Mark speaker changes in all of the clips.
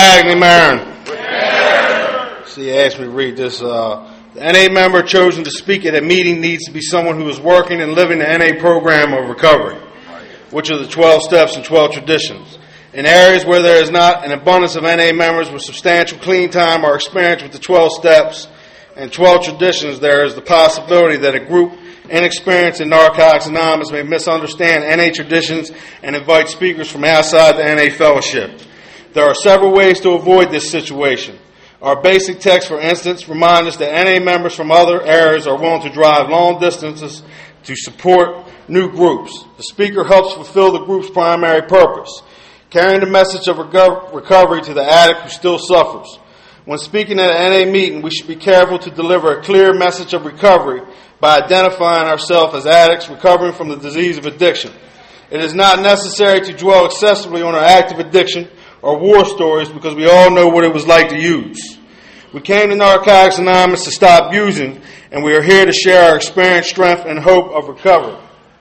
Speaker 1: addict named Aaron. So he asked me to read this. The NA member chosen to speak at a meeting needs to be someone who is working and living the NA program of recovery, which are the 12 steps and 12 traditions. In areas where there is not an abundance of NA members with substantial clean time or experience with the 12 steps and 12 traditions, there is the possibility that a group inexperienced in Narcotics Anonymous may misunderstand NA traditions and invite speakers from outside the NA fellowship. There are several ways to avoid this situation. Our basic text, for instance, reminds us that NA members from other areas are willing to drive long distances to support new groups. The speaker helps fulfill the group's primary purpose, carrying the message of recovery to the addict who still suffers. When speaking at an NA meeting, we should be careful to deliver a clear message of recovery by identifying ourselves as addicts recovering from the disease of addiction. It is not necessary to dwell excessively on our active addiction or war stories because we all know what it was like to use. We came to Narcotics Anonymous to stop using, and we are here to share our experience, strength, and hope of recovery.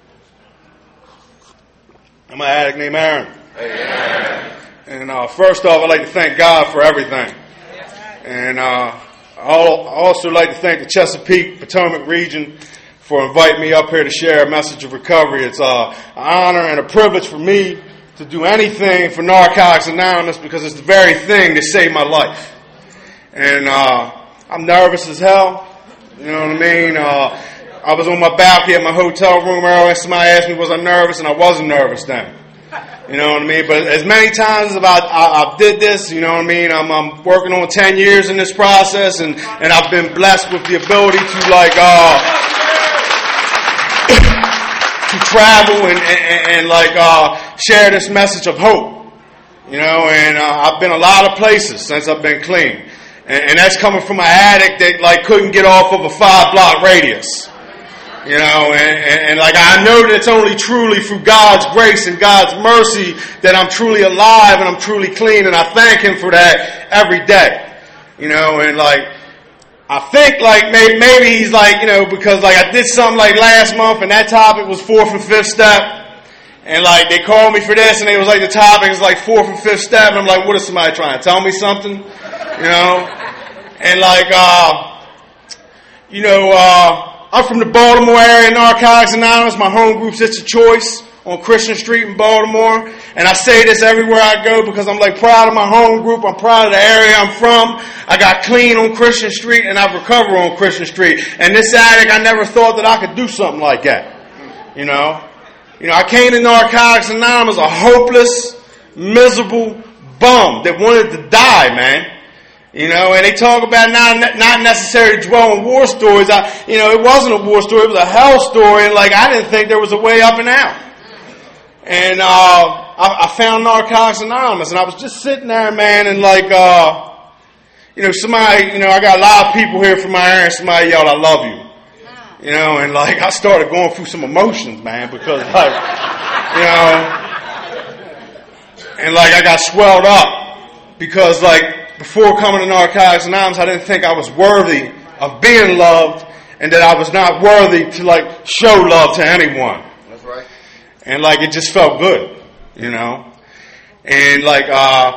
Speaker 1: I'm an addict named Aaron. Amen. And first off, I'd like to thank God for everything. And I also like to thank the Chesapeake, Potomac region for inviting me up here to share a message of recovery. It's an honor and a privilege for me to do anything for Narcotics Anonymous because it's the very thing that saved my life. And I'm nervous as hell. You know what I mean? I was on my balcony at my hotel room earlier and somebody asked me, was I nervous? And I wasn't nervous then. You know what I mean? But as many times as I did this, you know what I mean? I'm working on 10 years in this process, and I've been blessed with the ability to to travel and share this message of hope. You know, and I've been a lot of places since I've been clean, and that's coming from an addict that couldn't get off of a 5-block radius. You know, and I know that it's only truly through God's grace and God's mercy that I'm truly alive and I'm truly clean, and I thank Him for that every day. You know, and I think maybe He's because I did something last month and that topic was 4th and 5th step, and they called me for this and it was the topic is 4th and 5th step, and I'm like, what is somebody trying to tell me something? You know, and I'm from the Baltimore area, Narcotics Anonymous. My home group's It's a Choice on Christian Street in Baltimore. And I say this everywhere I go because I'm proud of my home group. I'm proud of the area I'm from. I got clean on Christian Street and I've recovered on Christian Street. And this addict, I never thought that I could do something like that. You know, I came to Narcotics Anonymous a hopeless, miserable bum that wanted to die, man. You know, and they talk about not necessarily to dwell on war stories. It wasn't a war story; it was a hell story. And I didn't think there was a way up and out. And I found Narcotics Anonymous, and I was just sitting there, man, and somebody, I got a lot of people here from my area. And somebody yelled, "I love you," you know, and I started going through some emotions, man, because and I got swelled up because before coming to Narcotics Anonymous, I didn't think I was worthy of being loved and that I was not worthy to show love to anyone. That's right. And it just felt good, you know. And when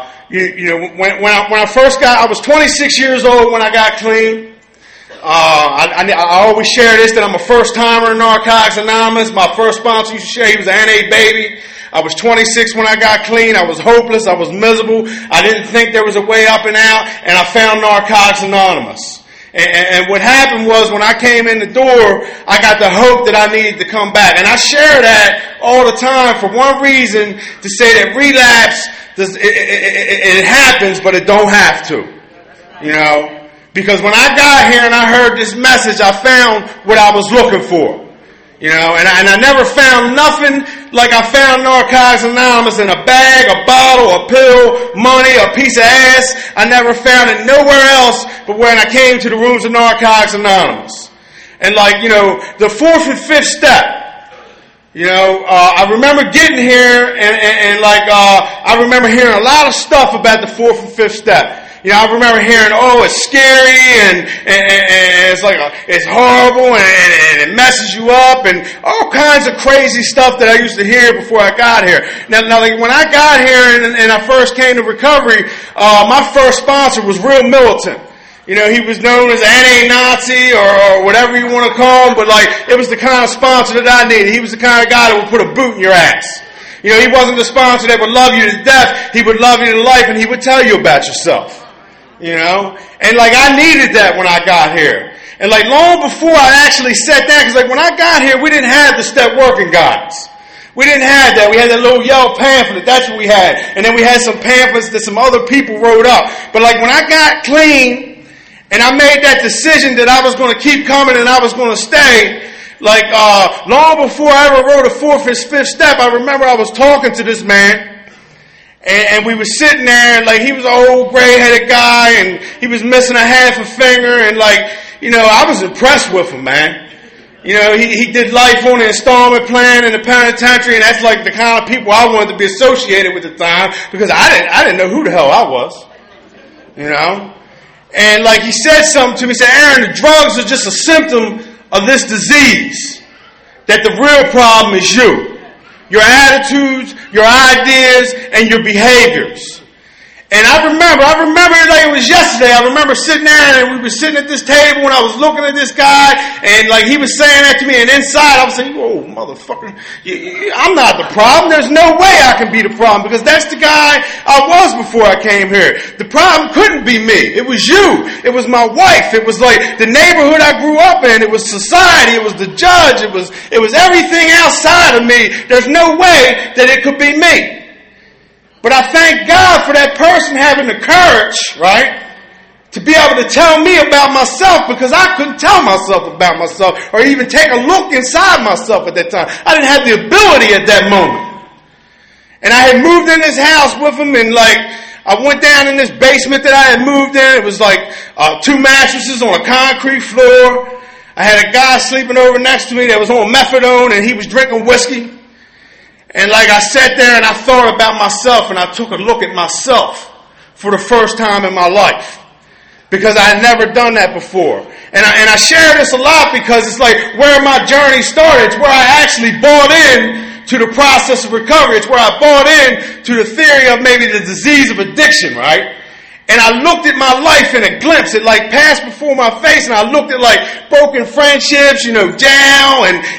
Speaker 1: I first I was 26 years old when I got clean. I always share this that I'm a first timer in Narcotics Anonymous. My first sponsor used to share he was an NA baby. I was 26 when I got clean. I was hopeless. I was miserable. I didn't think there was a way up and out. And I found Narcotics Anonymous. And what happened was when I came in the door, I got the hope that I needed to come back. And I share that all the time for one reason, to say that relapse, it happens, but it don't have to. You know? Because when I got here and I heard this message, I found what I was looking for. You know, and I never found nothing like I found Narcotics Anonymous in a bag, a bottle, a pill, money, a piece of ass. I never found it nowhere else but when I came to the rooms of Narcotics Anonymous. And the 4th and 5th step, I remember getting here and I remember hearing a lot of stuff about the 4th and 5th step. I remember hearing, oh, it's scary and it's like it's horrible and it messes you up and all kinds of crazy stuff that I used to hear before I got here. Now like when I got here and I first came to recovery, my first sponsor was real militant. He was known as anti-Nazi or whatever you want to call him, but like it was the kind of sponsor that I needed. He was the kind of guy that would put a boot in your ass. He wasn't the sponsor that would love you to death. He would love you to life and he would tell you about yourself. And like I needed that when I got here. And like long before I actually sat down, because like when I got here, we didn't have the step working guides. We didn't have that. We had that little yellow pamphlet. That's what we had. And then we had some pamphlets that some other people wrote up. But like when I got clean, and I made that decision that I was going to keep coming and I was going to stay. Like, long before I ever wrote a 4th and 5th step, I remember I was talking to this man. And we were sitting there and like he was an old gray-headed guy and he was missing a half a finger and like, I was impressed with him, man. He did life on the installment plan in the penitentiary and that's like the kind of people I wanted to be associated with at the time because I didn't know who the hell I was. And like he said something to me, he said, Aaron, the drugs are just a symptom of this disease. That the real problem is you. Your attitudes, your ideas, and your behaviors. And I remember it like it was yesterday. I remember sitting there and we were sitting at this table and I was looking at this guy and like he was saying that to me and inside I was saying, whoa, motherfucker, I'm not the problem. There's no way I can be the problem because that's the guy I was before I came here. The problem couldn't be me. It was you. It was my wife. It was like the neighborhood I grew up in. It was society. It was the judge. It was everything outside of me. There's no way that it could be me. But I thank God for that person having the courage, right, to be able to tell me about myself because I couldn't tell myself about myself or even take a look inside myself at that time. I didn't have the ability at that moment. And I had moved in this house with him and like I went down in this basement that I had moved in. It was like 2 mattresses on a concrete floor. I had a guy sleeping over next to me that was on methadone and he was drinking whiskey. And like I sat there and I thought about myself and I took a look at myself for the first time in my life. Because I had never done that before. And I share this a lot because it's like where my journey started. It's where I actually bought in to the process of recovery. It's where I bought in to the theory of maybe the disease of addiction, right? And I looked at my life in a glimpse. It like passed before my face and I looked at like broken friendships, jail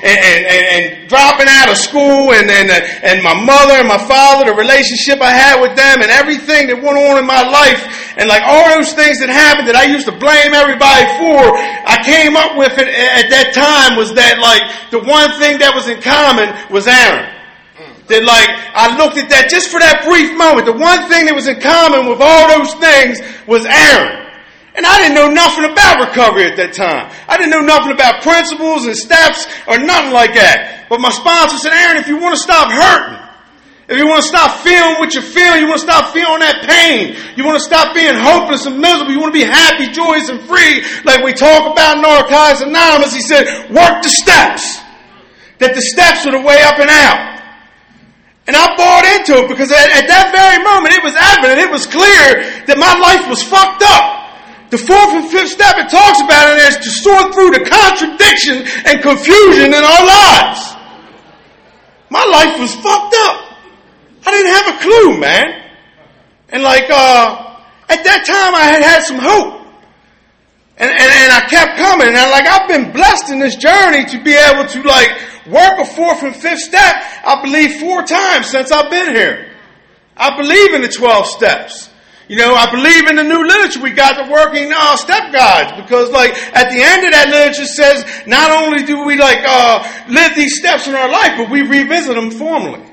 Speaker 1: and dropping out of school and my mother and my father, the relationship I had with them and everything that went on in my life and like all those things that happened that I used to blame everybody for, I came up with it at that time was that like the one thing that was in common was Aaron. That like, I looked at that just for that brief moment. The one thing that was in common with all those things was Aaron. And I didn't know nothing about recovery at that time. I didn't know nothing about principles and steps or nothing like that. But my sponsor said, Aaron, if you want to stop hurting, if you want to stop feeling what you're feeling, you want to stop feeling that pain, you want to stop being hopeless and miserable, you want to be happy, joyous, and free, like we talk about in Narcotics Anonymous, he said, work the steps. That the steps are the way up and out. And I bought into it because at that very moment it was evident, it was clear that my life was fucked up. The 4th and 5th step it talks about it as to sort through the contradiction and confusion in our lives. My life was fucked up. I didn't have a clue, man. And like, at that time I had some hope. And I kept coming. And like, I've been blessed in this journey to be able to like, work a 4th and 5th step, I believe 4 times since I've been here. I believe in the 12 steps. I believe in the new literature we got the working step guides because like at the end of that literature says not only do we like live these steps in our life, but we revisit them formally.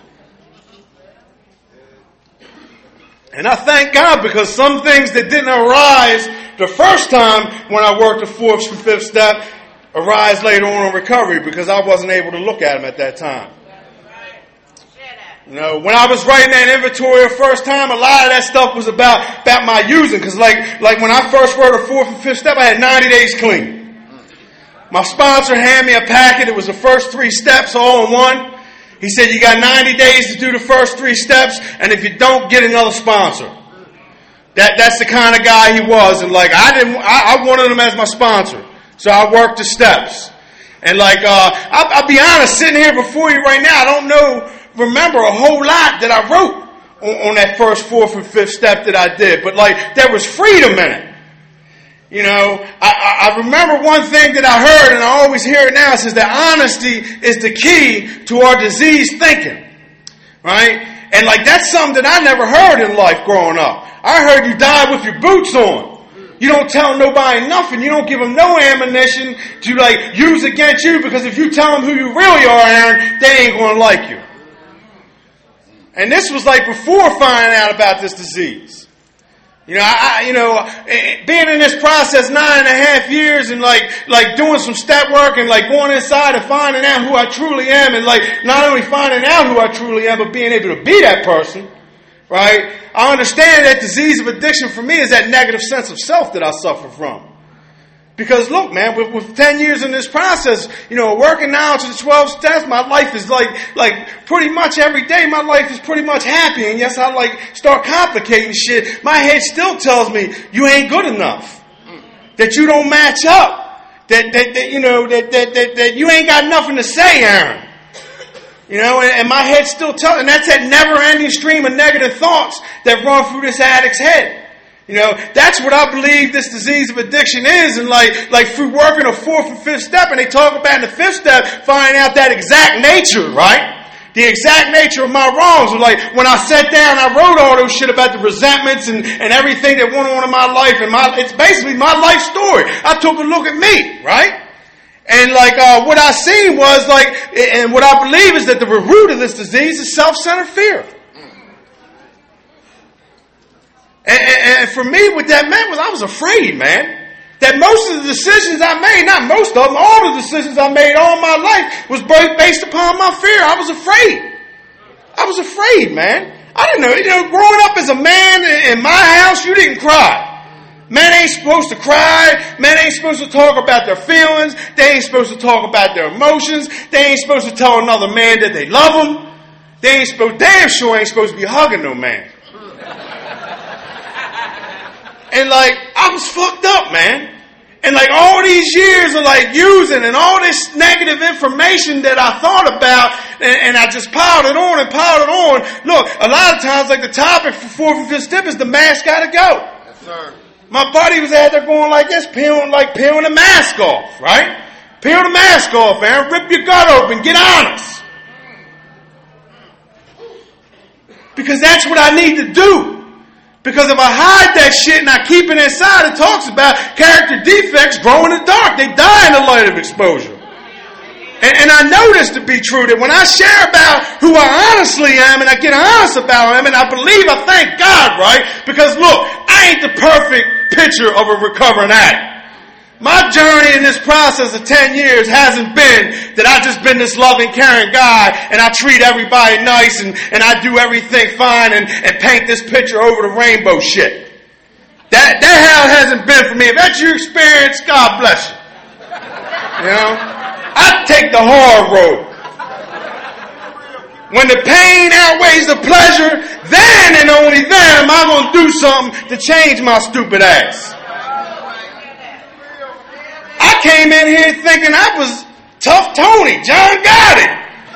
Speaker 1: And I thank God because some things that didn't arise the first time when I worked the 4th and 5th step arise later on in recovery because I wasn't able to look at them at that time. When I was writing that inventory the first time, a lot of that stuff was about my using. Because like when I first wrote the 4th and 5th step, I had 90 days clean. My sponsor handed me a packet. It was the first 3 steps all in one. He said, you got 90 days to do the first 3 steps. And if you don't, get another sponsor. That's the kind of guy he was. And like, I wanted him as my sponsor. So I worked the steps. And like, I'll be honest, sitting here before you right now, I don't remember a whole lot that I wrote on that first, fourth, and fifth step that I did. But like, there was freedom in it. You know, I remember one thing that I heard, and I always hear it now. It says that honesty is the key to our diseased thinking. Right? And like, that's something that I never heard in life growing up. I heard you die with your boots on. You don't tell nobody nothing. You don't give them no ammunition to like use against you, because if you tell them who you really are, Aaron, they ain't going to like you. And this was like before finding out about this disease. You know, being in this process 9.5 years and like doing some step work and like going inside and finding out who I truly am, and like not only finding out who I truly am, but being able to be that person, right? I understand that disease of addiction for me is that negative sense of self that I suffer from. Because look, man, with 10 years in this process, you know, working now to the 12 steps, my life is like pretty much every day, my life is pretty much happy. And yes, I like start complicating shit. My head still tells me you ain't good enough. That you don't match up. That you ain't got nothing to say, Aaron. You know, and my head still tells, and that's that never ending stream of negative thoughts that run through this addict's head. You know, that's what I believe this disease of addiction is. And like through working a fourth and fifth step, and they talk about in the fifth step, finding out that exact nature, right? The exact nature of my wrongs. And like when I sat down, I wrote all those shit about the resentments and everything that went on in my life. And it's basically my life story. I took a look at me, right? And like what I seen was like, and what I believe is that the root of this disease is self-centered fear. And for me, what that meant was I was afraid, man. That most of the decisions I made, not most of them, all the decisions I made all my life was based upon my fear. I was afraid. I was afraid, man. I didn't know. You know, growing up as a man in my house, you didn't cry. Men ain't supposed to cry. Men ain't supposed to talk about their feelings. They ain't supposed to talk about their emotions. They ain't supposed to tell another man that they love them. They ain't supposed, damn sure ain't supposed to be hugging no man. And like, I was fucked up, man. And like all these years of like using and all this negative information that I thought about, and I just piled it on and piled it on. Look, a lot of times like the topic for fourth and fifth step is the mask gotta go. Yes, sir. My buddy was out there going like this, peeling the mask off, right? Peel the mask off, Aaron. Rip your gut open. Get honest. Because that's what I need to do. Because if I hide that shit and I keep it inside, it talks about character defects grow in the dark. They die in the light of exposure. And I know this to be true, that when I share about who I honestly am and I get honest about him, and I believe, I thank God, right? Because look, I ain't the perfect picture of a recovering addict. My journey in this process of 10 years hasn't been that I've just been this loving, caring guy and I treat everybody nice and I do everything fine and paint this picture over the rainbow shit. That how it hasn't been for me. If that's your experience, God bless you. You know? I take the hard road. When the pain outweighs the pleasure, then and only then am I going to do something to change my stupid ass. I came in here thinking I was Tough Tony, John Gotti.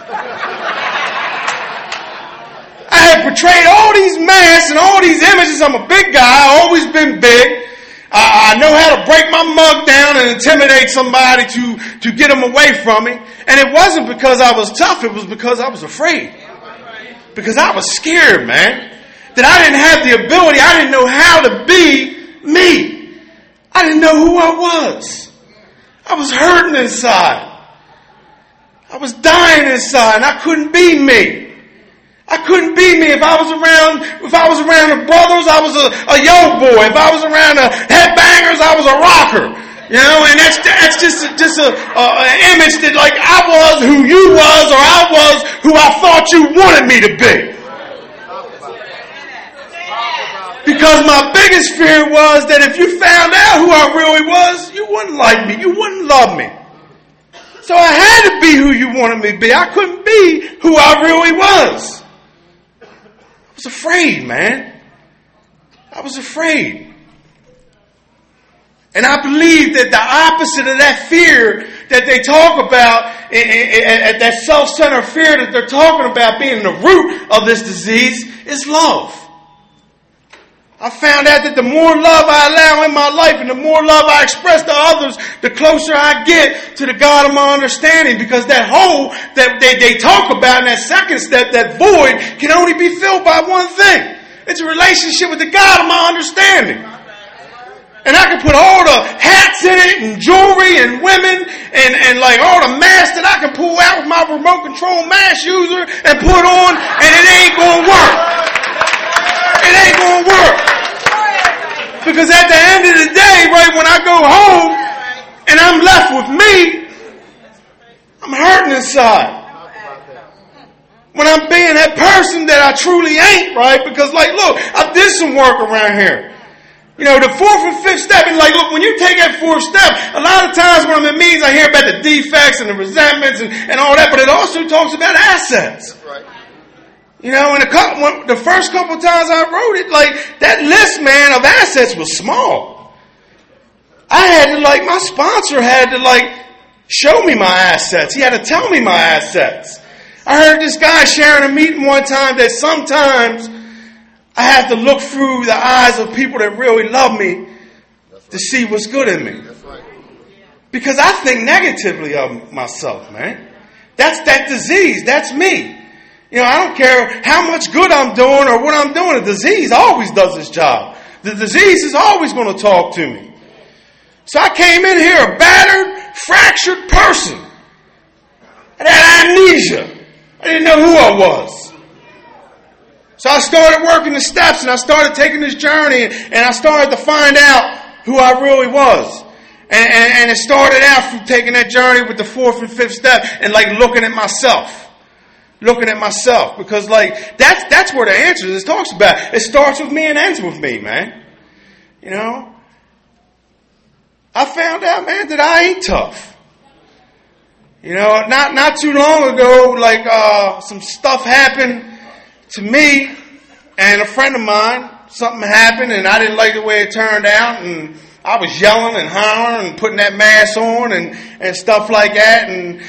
Speaker 1: I had portrayed all these masks and all these images. I'm a big guy. I've always been big. I know how to break my mug down and intimidate somebody to get them away from me. And it wasn't because I was tough. It was because I was afraid. Because I was scared, man. That I didn't have the ability. I didn't know how to be me. I didn't know who I was. I was hurting inside. I was dying inside, and I couldn't be me. I couldn't be me. If I was around the brothers, I was a yo boy. If I was around the headbangers, I was a rocker. You know, and that's just an image that like I was who you was, or I was who I thought you wanted me to be. Because my biggest fear was that if you found out who I really was, you wouldn't like me. You wouldn't love me. So I had to be who you wanted me to be. I couldn't be who I really was. I was afraid, man. I was afraid. And I believe that the opposite of that fear that they talk about, that self-centered fear that they're talking about being the root of this disease, is love. I found out that the more love I allow in my life and the more love I express to others, the closer I get to the God of my understanding. Because that hole that they talk about in that second step, that void, can only be filled by one thing. It's a relationship with the God of my understanding. And I can put all the hats in it and jewelry and women and like all the masks that I can pull out with my remote control mask user and put on, and it ain't going to work. It ain't going to work. Because at the end of the day, right, when I go home and I'm left with me, I'm hurting inside. When I'm being that person that I truly ain't, right? Because like, look, I did some work around here. You know, the fourth and fifth step, and like, look, when you take that fourth step, a lot of times when I'm in meetings, I hear about the defects and the resentments and all that, but it also talks about assets. That's right. You know, and the first couple times I wrote it, like, that list, man, of assets was small. I had to, like, my sponsor had to, like, show me my assets. He had to tell me my assets. I heard this guy sharing a meeting one time that sometimes I have to look through the eyes of people that really love me to see what's good in me. Because I think negatively of myself, man. That's that disease. That's me. You know, I don't care how much good I'm doing or what I'm doing. The disease always does its job. The disease is always going to talk to me. So I came in here a battered, fractured person. I had amnesia. I didn't know who I was. So I started working the steps and I started taking this journey and I started to find out who I really was. And it started out from taking that journey with the fourth and fifth step and like looking at myself. Looking at myself. Because like, that's where the answer is. It talks about. It starts with me and ends with me, man. You know? I found out, man, that I ain't tough. You know, not too long ago, like, some stuff happened to me and a friend of mine. Something happened and I didn't like the way it turned out, and I was yelling and hollering and putting that mask on and stuff like that, and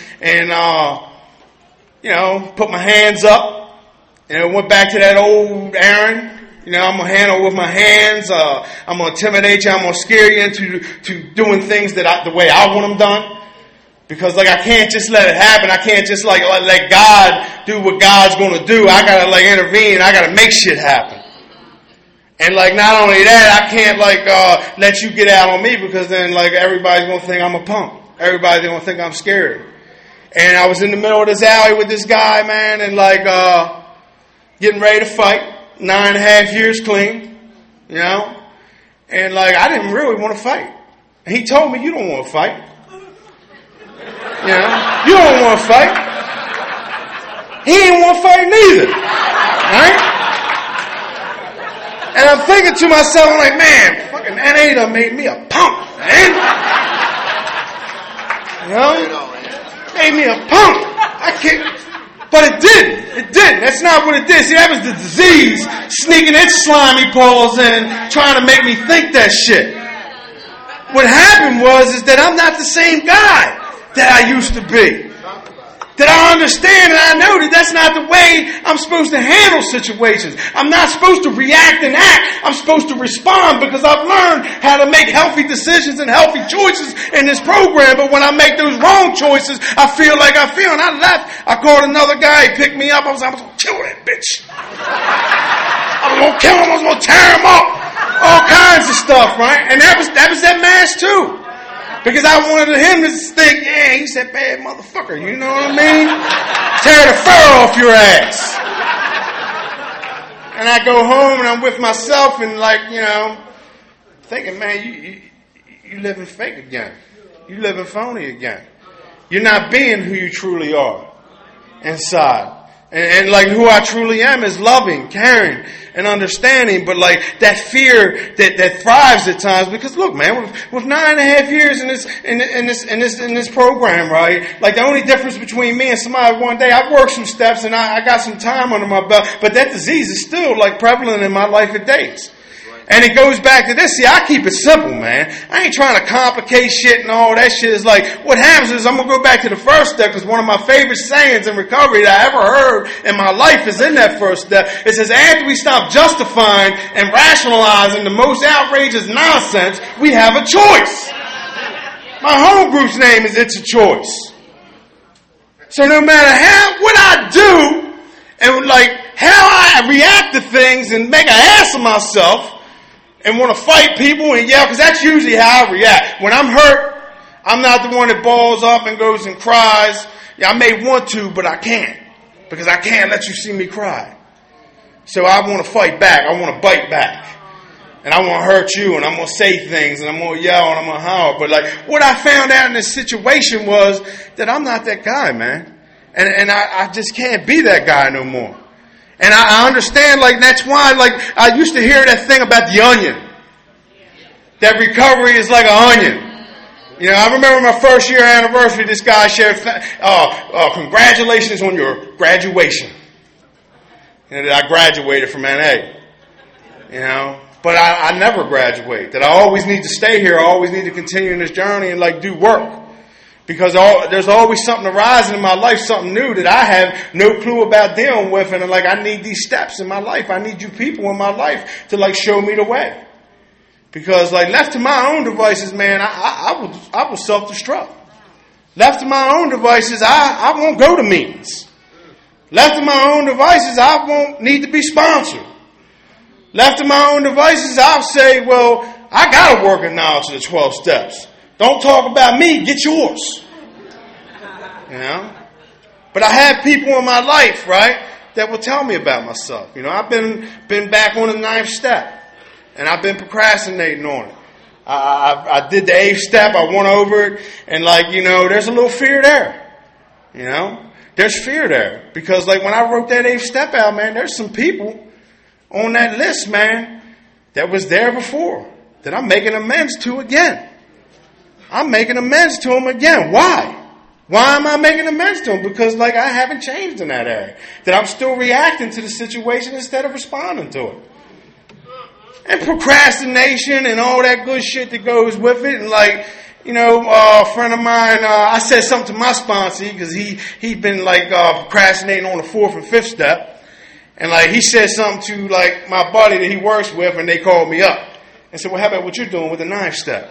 Speaker 1: you know, put my hands up, and went back to that old Aaron. You know, I'm gonna handle with my hands. I'm gonna intimidate you. I'm gonna scare you into doing things that the way I want them done. Because like I can't just let it happen. I can't just like let God do what God's going to do. I gotta like intervene. I gotta make shit happen. And like not only that, I can't like let you get out on me, because then like everybody's going to think I'm a punk. Everybody's going to think I'm scared. And I was in the middle of this alley with this guy, man, and like getting ready to fight. 9.5 years clean, you know. And like I didn't really want to fight. And he told me, "You don't want to fight. You know, you don't want to fight." He didn't want to fight neither. Right? And I'm thinking to myself, I'm like, man, fucking NA done made me a punk, man. You know? Made me a punk. I can't. But it didn't. It didn't. That's not what it did. See, that was the disease sneaking its slimy paws in, trying to make me think that shit. What happened is that I'm not the same guy that I used to be. That I understand and I know that that's not the way I'm supposed to handle situations. I'm not supposed to react and act. I'm supposed to respond, because I've learned how to make healthy decisions and healthy choices in this program. But when I make those wrong choices, I feel like I feel. And I left. I called another guy. He picked me up. I was going to kill that bitch. I was going to kill him. I was going to tear him up. All kinds of stuff, right? And that was that mask too. Because I wanted him to think, yeah, he's that bad motherfucker, you know what I mean? Tear the fur off your ass. And I go home and I'm with myself and like, you know, thinking, man, you living fake again. You living phony again. You're not being who you truly are inside. And like who I truly am is loving, caring, and understanding. But like that fear that thrives at times, because look, man, with 9.5 years in this program, right? Like the only difference between me and somebody one day, I've worked some steps and I got some time under my belt, but that disease is still like prevalent in my life at days. And it goes back to this. See, I keep it simple, man. I ain't trying to complicate shit and all that shit. It's like, what happens is I'm going to go back to the first step, because one of my favorite sayings in recovery that I ever heard in my life is in that first step. It says, after we stop justifying and rationalizing the most outrageous nonsense, we have a choice. My home group's name is It's a Choice. So no matter what I do, and like how I react to things and make an ass of myself and want to fight people and yell, because that's usually how I react. When I'm hurt, I'm not the one that balls up and goes and cries. Yeah, I may want to, but I can't, because I can't let you see me cry. So I want to fight back. I want to bite back. And I want to hurt you, and I'm going to say things, and I'm going to yell, and I'm going to holler. But like, what I found out in this situation was that I'm not that guy, man. And I just can't be that guy no more. And I understand, like, that's why, like, I used to hear that thing about the onion. That recovery is like an onion. You know, I remember my first year anniversary, this guy shared, congratulations on your graduation. You know, that I graduated from NA. You know, but I never graduate. That I always need to stay here. I always need to continue in this journey and, like, do work. Because there's always something arising in my life, something new that I have no clue about dealing with. And like, I need these steps in my life. I need you people in my life to like show me the way. Because like left to my own devices, man, I will self-destruct. Left to my own devices, I won't go to meetings. Left to my own devices, I won't need to be sponsored. Left to my own devices, I'll say, well, I got to work in knowledge of the 12 steps. Don't talk about me, get yours. You know? But I have people in my life, right, that will tell me about myself. You know, I've been back on the 9th step. And I've been procrastinating on it. I did the 8th step, I went over it, and like, you know, there's a little fear there. You know? There's fear there. Because like when I wrote that 8th step out, man, there's some people on that list, man, that was there before, that I'm making amends to again. I'm making amends to them again. Why? Why am I making amends to them? Because like I haven't changed in that area. That I'm still reacting to the situation instead of responding to it. And procrastination and all that good shit that goes with it. And like, you know, a friend of mine, I said something to my sponsor because he'd been like procrastinating on the 4th and 5th step. And like he said something to like my buddy that he works with, and they called me up and said, well, how about what you're doing with the 9th step?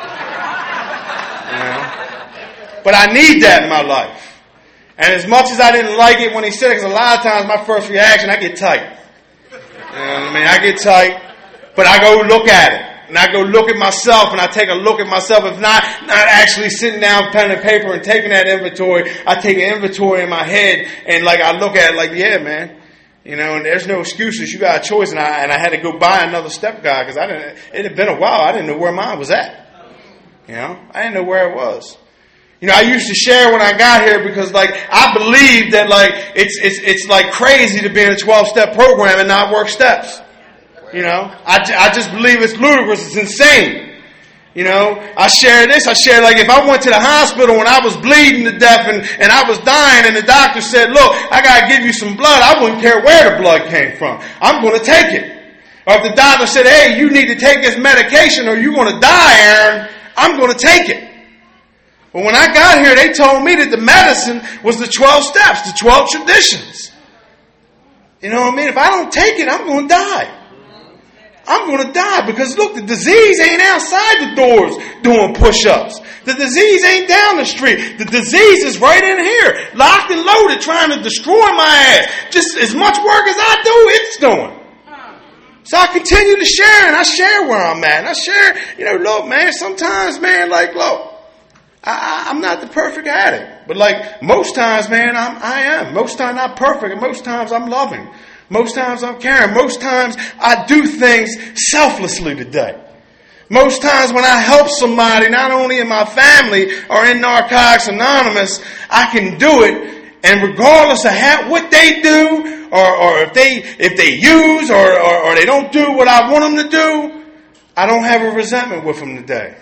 Speaker 1: You know? But I need that in my life. And as much as I didn't like it when he said it, because a lot of times my first reaction, I get tight. You know what I mean? I get tight, but I go look at it. And I go look at myself, and I take a look at myself. If not actually sitting down, pen and paper, and taking that inventory, I take an inventory in my head, and like I look at it like, yeah, man. You know, and there's no excuses. You got a choice. And I had to go buy another step guide because it had been a while. I didn't know where mine was at. You know, I didn't know where it was. You know, I used to share when I got here because, like, I believe that, like, it's like crazy to be in a 12-step program and not work steps. You know, I just believe it's ludicrous. It's insane. You know, I share this. I share, like, if I went to the hospital when I was bleeding to death and I was dying and the doctor said, look, I got to give you some blood, I wouldn't care where the blood came from. I'm going to take it. Or if the doctor said, hey, you need to take this medication or you're going to die, Aaron, I'm going to take it. But when I got here, they told me that the medicine was the 12 steps, the 12 traditions. You know what I mean? If I don't take it, I'm going to die. I'm going to die because, look, the disease ain't outside the doors doing push-ups. The disease ain't down the street. The disease is right in here, locked and loaded, trying to destroy my ass. Just as much work as I do, it's doing. So I continue to share, and I share where I'm at. And I share, you know, look, man, sometimes, man, like, look, I'm not the perfect addict. But, like, most times, man, I am. Most times not perfect, and most times I'm loving. Most times I'm caring. Most times I do things selflessly today. Most times when I help somebody, not only in my family or in Narcotics Anonymous, I can do it, and regardless of what they do, or if they use or they don't do what I want them to do, I don't have a resentment with them today.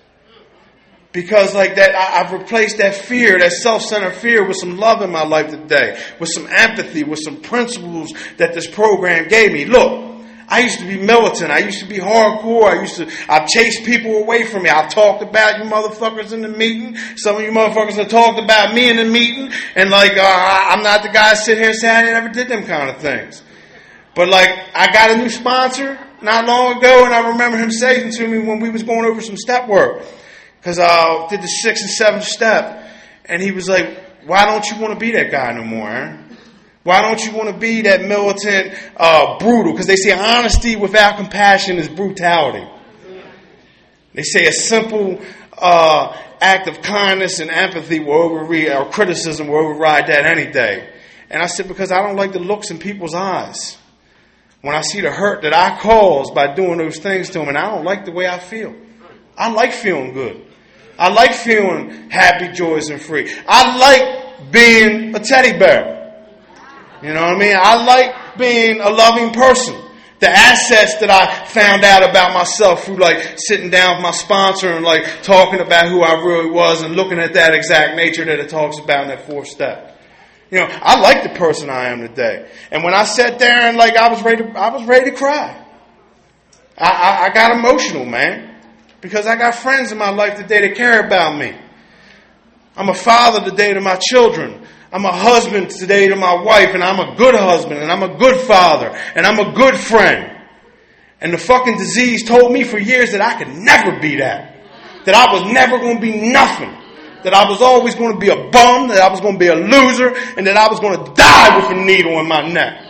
Speaker 1: Because like that, I've replaced that fear, that self-centered fear, with some love in my life today, with some empathy, with some principles that this program gave me. Look, I I used to be militant. I used to be hardcore. I've chased people away from me. I've talked about you motherfuckers in the meeting. Some of you motherfuckers have talked about me in the meeting. And I'm not the guy to sit here and say I never did them kind of things. But I got a new sponsor not long ago, and I remember him saying to me when we was going over some step work, because I did the 6th and 7th step, and he was like, why don't you want to be that guy no more, Aaron? Why don't you want to be that militant, brutal? Because they say honesty without compassion is brutality. They say a simple act of kindness and empathy or criticism will override that any day. And I said, because I don't like the looks in people's eyes when I see the hurt that I caused by doing those things to them, and I don't like the way I feel. I like feeling good. I like feeling happy, joyous, and free. I like being a teddy bear. You know what I mean? I like being a loving person. The assets that I found out about myself through sitting down with my sponsor and talking about who I really was and looking at that exact nature that it talks about in that 4th step. You know, I like the person I am today. And when I sat there and I was ready to cry. I got emotional, man. Because I got friends in my life today that care about me. I'm a father today to my children. I'm a husband today to my wife, and I'm a good husband, and I'm a good father, and I'm a good friend. And the fucking disease told me for years that I could never be that. That I was never going to be nothing. That I was always going to be a bum, that I was going to be a loser, and that I was going to die with a needle in my neck.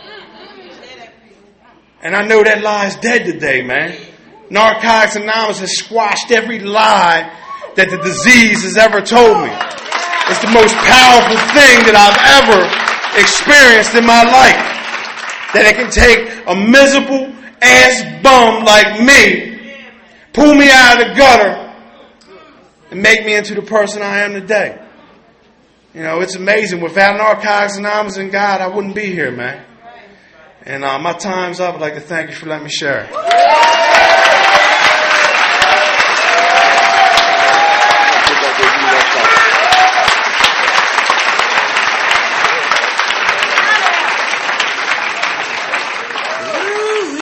Speaker 1: And I know that lie is dead today, man. Narcotics Anonymous has squashed every lie that the disease has ever told me. It's the most powerful thing that I've ever experienced in my life. That it can take a miserable ass bum like me, pull me out of the gutter, and make me into the person I am today. You know, it's amazing. Without Narcotics Anonymous and God, I wouldn't be here, man. And my time's up. I'd like to thank you for letting me share.